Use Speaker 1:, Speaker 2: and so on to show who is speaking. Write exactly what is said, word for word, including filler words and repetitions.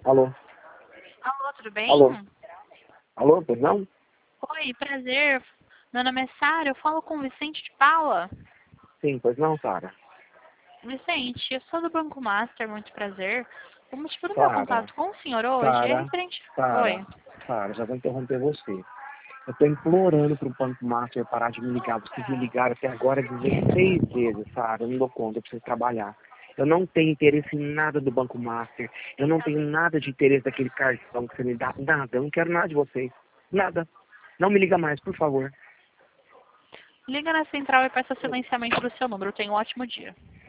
Speaker 1: Alô?
Speaker 2: Alô, tudo bem?
Speaker 1: Alô? Alô, perdão?
Speaker 2: Oi, prazer. Meu nome é Sara, eu falo com o Vicente de Paula.
Speaker 1: Sim, pois não, Sara?
Speaker 2: Vicente, eu sou do Banco Master, muito prazer. O motivo do meu
Speaker 1: Sara,
Speaker 2: contato com o senhor hoje é
Speaker 1: Sara,
Speaker 2: referente...
Speaker 1: Sara,
Speaker 2: Oi.
Speaker 1: Sara, já vou interromper você. Eu tô implorando pro Banco Master parar de me ligar. Vocês me ligaram até agora dezesseis vezes, Sara. Eu não dou conta, eu preciso trabalhar. Eu não tenho interesse em nada do Banco Master. Eu não tenho nada de interesse daquele cartão que você me dá. Nada, eu não quero nada de vocês. Nada. Não me liga mais, por favor.
Speaker 2: Liga na central e peça silenciamento do seu número. Tenha um ótimo dia.